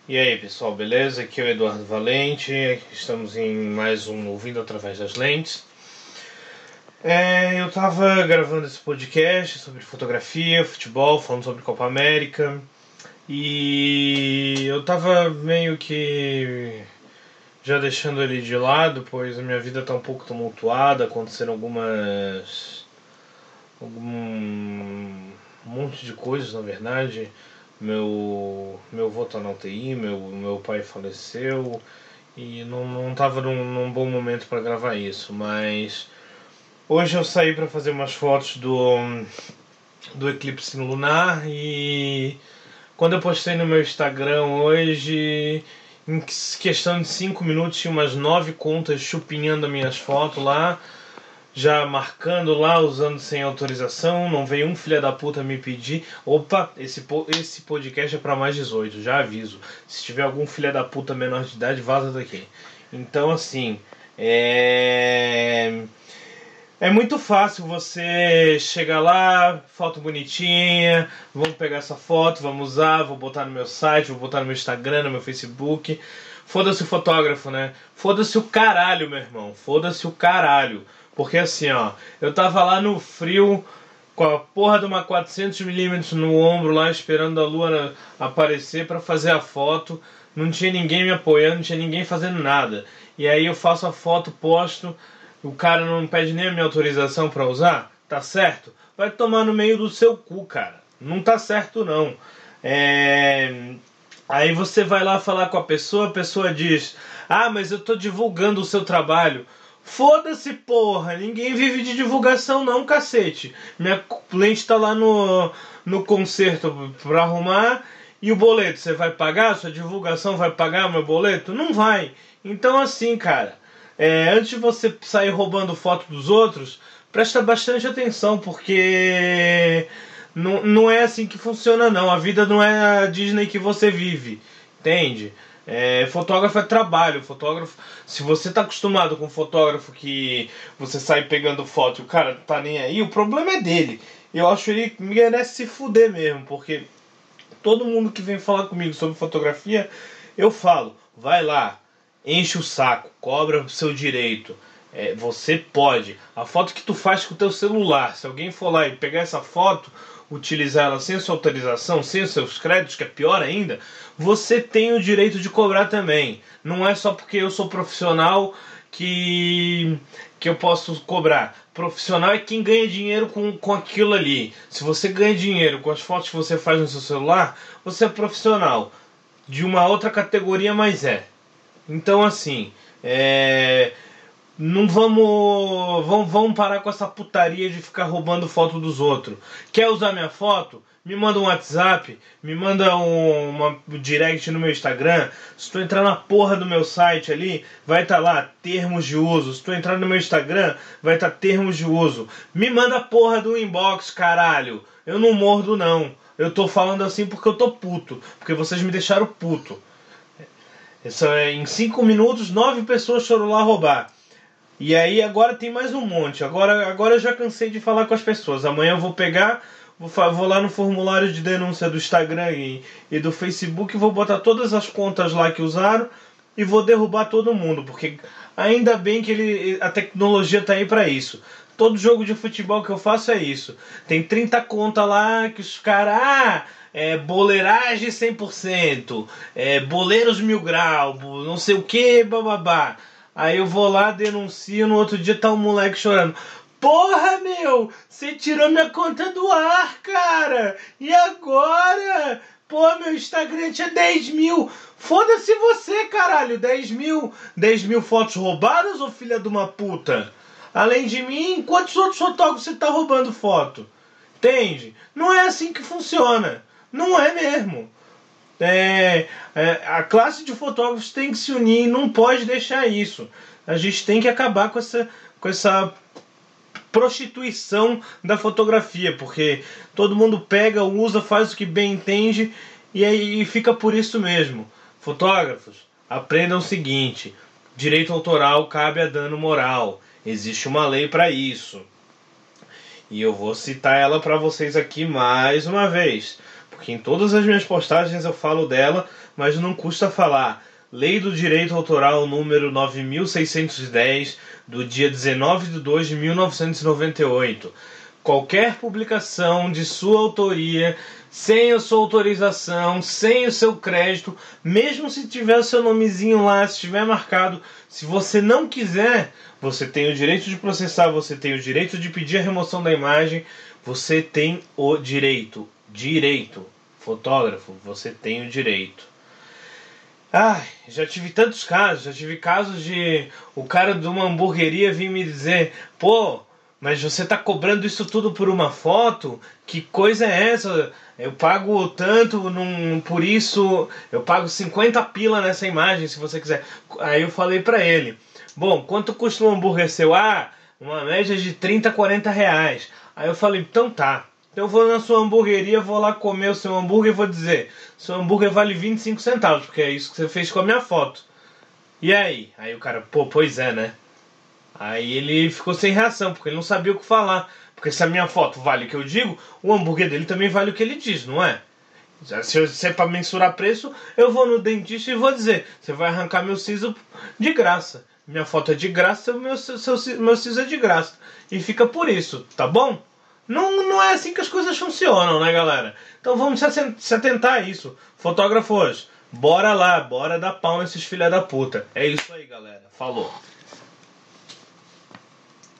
E aí pessoal, beleza? Aqui é o Eduardo Valente, estamos em mais um Ouvindo Através das Lentes. Eu tava gravando esse podcast sobre fotografia, futebol, falando sobre Copa América. E eu tava meio que já deixando ele de lado, pois a minha vida tá um pouco tumultuada, aconteceram algum monte de coisas, na verdade. Meu avô tá na UTI, meu pai faleceu e não tava num bom momento para gravar isso, mas hoje eu saí para fazer umas fotos do eclipse lunar e quando eu postei no meu Instagram hoje, em questão de 5 minutos tinha umas 9 contas chupinhando as minhas fotos lá, já marcando lá, usando sem autorização. Não veio um filho da puta me pedir. Opa, esse podcast é pra mais 18, já aviso. Se tiver algum filho da puta menor de idade, vaza daqui. Então assim, é muito fácil você chegar lá, foto bonitinha, vamos pegar essa foto, vamos usar, vou botar no meu site, vou botar no meu Instagram, no meu Facebook. Foda-se o fotógrafo, né? Foda-se o caralho, meu irmão. Foda-se o caralho. Porque assim, ó, eu tava lá no frio com a porra de uma 400mm no ombro lá, esperando a lua aparecer pra fazer a foto. Não tinha ninguém me apoiando, não tinha ninguém fazendo nada. E aí eu faço a foto, posto, o cara não pede nem a minha autorização pra usar? Tá certo? Vai tomar no meio do seu cu, cara. Não tá certo, não. Aí você vai lá falar com a pessoa diz: ah, mas eu tô divulgando o seu trabalho. Foda-se, porra! Ninguém vive de divulgação não, cacete. Minha lente tá lá no concerto pra arrumar. E o boleto, você vai pagar? Sua divulgação vai pagar o meu boleto? Não vai. Então assim, cara, antes de você sair roubando foto dos outros, presta bastante atenção, porque não é assim que funciona não. A vida não é a Disney que você vive, entende? Fotógrafo é trabalho. Fotógrafo, se você tá acostumado com fotógrafo que você sai pegando foto e o cara tá nem aí, o problema é dele. Eu acho que ele merece se fuder mesmo, porque todo mundo que vem falar comigo sobre fotografia, eu falo: vai lá, enche o saco, cobra o seu direito. Você pode. A foto que tu faz com o teu celular, se alguém for lá e pegar essa foto, utilizar ela sem sua autorização, sem os seus créditos, que é pior ainda, você tem o direito de cobrar também. Não é só porque eu sou profissional que eu posso cobrar. Profissional é quem ganha dinheiro com aquilo ali. Se você ganha dinheiro com as fotos que você faz no seu celular, você é profissional. De uma outra categoria, mas é. Então assim, não vamos parar com essa putaria de ficar roubando foto dos outros. Quer usar minha foto? Me manda um WhatsApp, me manda uma direct no meu Instagram. Se tu entrar na porra do meu site ali, vai estar lá termos de uso. Se tu entrar no meu Instagram, vai estar termos de uso. Me manda a porra do inbox, caralho. Eu não mordo não. Eu tô falando assim porque eu tô puto, porque vocês me deixaram puto. Em 5 minutos, 9 pessoas foram lá roubar. E aí agora tem mais um monte. Agora eu já cansei de falar com as pessoas. Amanhã eu vou pegar, vou lá no formulário de denúncia do Instagram e do Facebook, vou botar todas as contas lá que usaram e vou derrubar todo mundo, porque ainda bem que a tecnologia tá aí pra isso. Todo jogo de futebol que eu faço é isso. Tem 30 contas lá que os caras... boleiragem 100%, boleiros 1000 graus, não sei o que, bababá. Aí eu vou lá, denuncio, no outro dia tá um moleque chorando. Porra, meu, você tirou minha conta do ar, cara. E agora? Pô, meu Instagram tinha 10 mil. Foda-se você, caralho. 10 mil fotos roubadas, ô filha de uma puta? Além de mim, quantos outros fotógrafos você tá roubando foto? Entende? Não é assim que funciona. Não é mesmo. A classe de fotógrafos tem que se unir e não pode deixar isso. A gente tem que acabar com essa prostituição da fotografia, porque todo mundo pega, usa, faz o que bem entende e aí fica por isso mesmo. Fotógrafos, aprendam o seguinte: direito autoral cabe a dano moral. Existe uma lei para isso. E eu vou citar ela para vocês aqui mais uma vez, porque em todas as minhas postagens eu falo dela, mas não custa falar. Lei do Direito Autoral número 9.610, do dia 19 de 2 de 1998. Qualquer publicação de sua autoria, sem a sua autorização, sem o seu crédito, mesmo se tiver o seu nomezinho lá, se estiver marcado, se você não quiser, você tem o direito de processar, você tem o direito de pedir a remoção da imagem, você tem o direito. Direito. Fotógrafo, você tem o direito. Ai, já tive tantos casos, já tive casos de o cara de uma hamburgueria vir me dizer: pô, mas você tá cobrando isso tudo por uma foto? Que coisa é essa? Eu pago tanto por isso, eu pago 50 pila nessa imagem se você quiser. Aí eu falei pra ele: bom, quanto custa um hambúrguer seu? Ah, uma média de 30, 40 reais. Aí eu falei: então tá. Então eu vou na sua hamburgueria, vou lá comer o seu hambúrguer e vou dizer: seu hambúrguer vale 25 centavos, porque é isso que você fez com a minha foto. E aí? Aí o cara: pô, pois é, né? Aí ele ficou sem reação, porque ele não sabia o que falar. Porque se a minha foto vale o que eu digo, o hambúrguer dele também vale o que ele diz, não é? Se é para mensurar preço, eu vou no dentista e vou dizer: você vai arrancar meu siso de graça. Minha foto é de graça, meu siso é de graça. E fica por isso, tá bom? Não é assim que as coisas funcionam, né, galera? Então vamos se atentar a isso. Fotógrafos, bora lá, bora dar pau nesses filha da puta. É isso aí, galera. Falou.